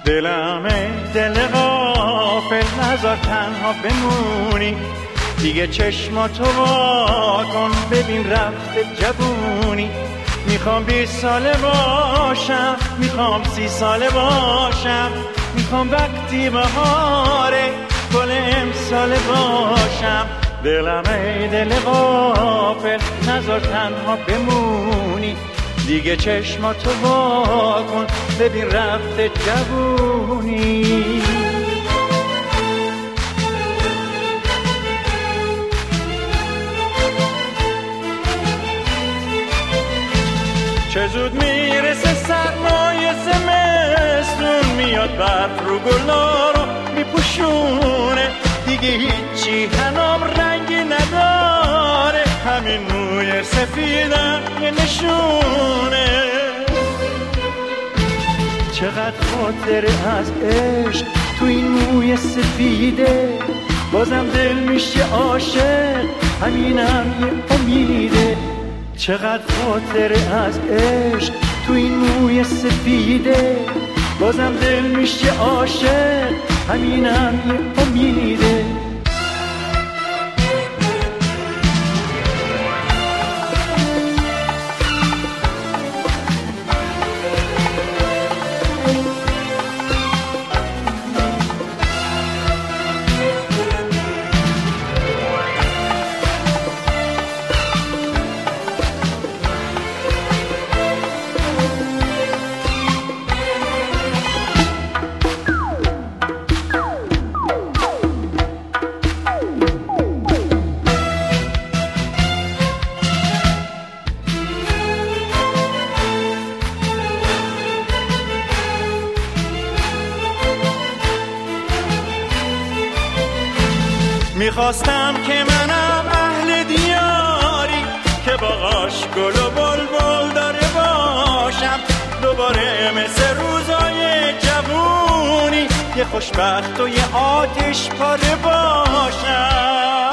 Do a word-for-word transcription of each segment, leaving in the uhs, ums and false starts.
دلم دل غافل نذار تنها بمونی، دیگه چشماتو وا کن ببین رفته جوونی. میخوام بیست ساله باشم، میخوام سی ساله باشم، میخوام وقتی بهاره گل امساله باشم. دلم ای دل غافل نذار تنها بمونی، دیگه چشماتو وا کن ببین رفته جوونی. چه زود میرسه سرمای زمستون، میاد برف رو گلا رو میپوشونه، دیگه هیچی هنام رنگی نداره، همین موی سفیدم یه نشونه. چقدر خاطره از عشق تو این موی سفیده، بازم دل میشه عاشق همینم یه امیده. چقدر خاطره از عشق تو این موی سفیده، بازم دل میشه عاشق همینم یه امیده. میخواستم که منم اهل دیاری، که باغاش گل و بلبل داره باشم، دوباره مثل روزای جوونی یه خوشبخت و یه آتش پاره باشم.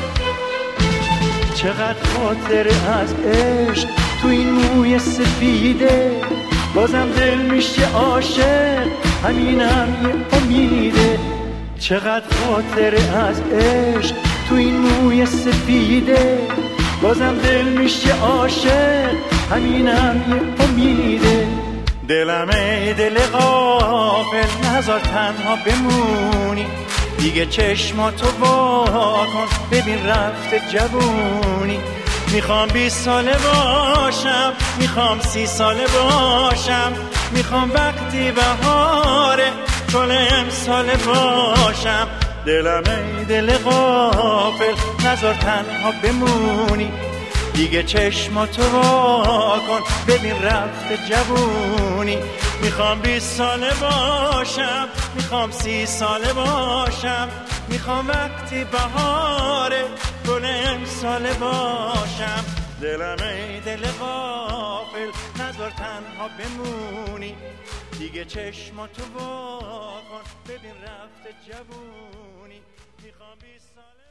چقدر خاطره از عشق تو این موی سفیده، بازم دل میشه عاشق همینم یه امیده. چقدر خاطره از عشق تو این موی سفیده، بازم دل میشه عاشق همینم یه امیده. دلم ای دل غافل نذار تنها بمونی، دیگه چشماتو وا کن ببین رفته جوونی. میخوام بیست ساله باشم، میخوام سی ساله باشم، میخوام وقتی بهاره گل امساله باشم. دلم ای دل غافل نذار تنها بمونی، دیگه چشماتو وا کن ببین رفته جوونی. میخوام بیست ساله باشم، میخوام سی ساله باشم، میخوام وقتی بهاره گل امساله باشم. دلم ای دل غافل نذار تنها بمونی، دیگه چشماتو وا کن ببین رفته جوونی. میخوام بیست ساله